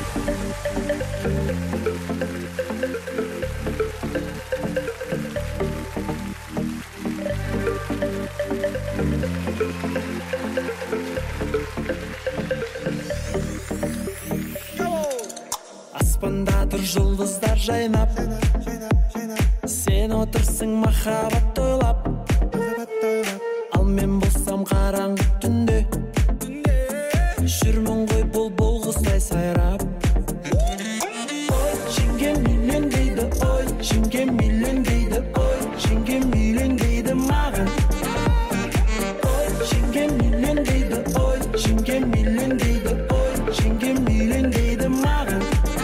Аспандаdır жұлдыздар жайнап, сен отырсың махаббат тойлап, ал мен болсам қараңғы түнде, жүрмін ғой бұл құстай сайрап. Ой, жеңгем үйлен дейді, ой, жеңгем үйлен дейді, ой, жеңгем үйлен дейді маған. Ой, жеңгем үйлен дейді, ой, жеңгем үйлен дейді, ой, жеңгем үйлен дейді маған.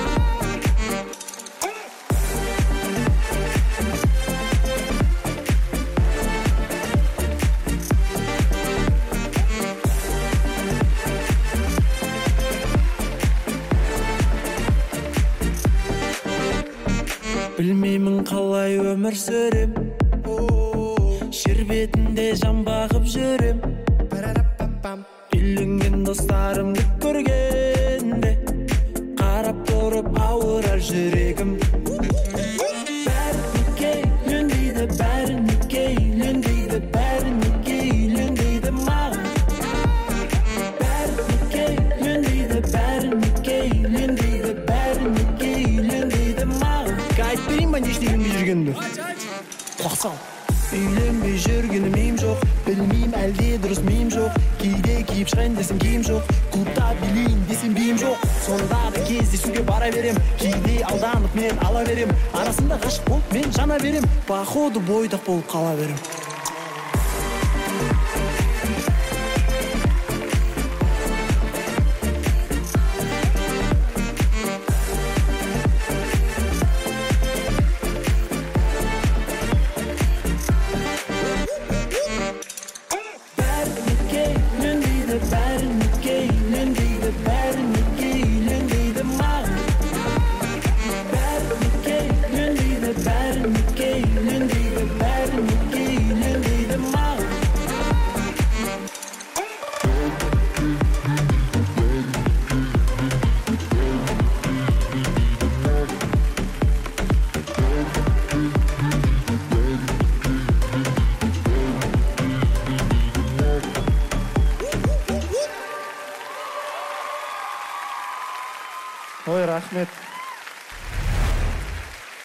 Білмеймін қалай өмір сүрем, жер бетінде жан бағып жүрем. Үйленген достарымды көргенде, қарап тұрып ауырар жүрегім. Бәрі неге үйлен дейді, бәрі неге үйлен дейді, бәрі неге үйлен дейді маған. Бәрі неге үйлен дейді, бәрі неге үйлен дейді, бәрі неге үйлен дейді маған. Айтпайын ба не істегенбей жүргенімді? Құлақсал. Үйленбей жүргенім мейім жоқ, білмеймін әлде дұрыс мейім жоқ. Кейде киіп шығайын десем киім жоқ, клубта билейін десем бейім жоқ. Сондағы кездесуге бара берем, кейде алданып мен ала берем. Арасында ғашық болып мен жана берем, походу бойдақ болып қала берем. Бәрі неге үйлен дейді, бәрі неге үйлен дейді маған. Бәрі неге үйлен дейді, бәрі неге үйлен дейді, бәрі неге үйлен дейді маған. Ой, рахмет.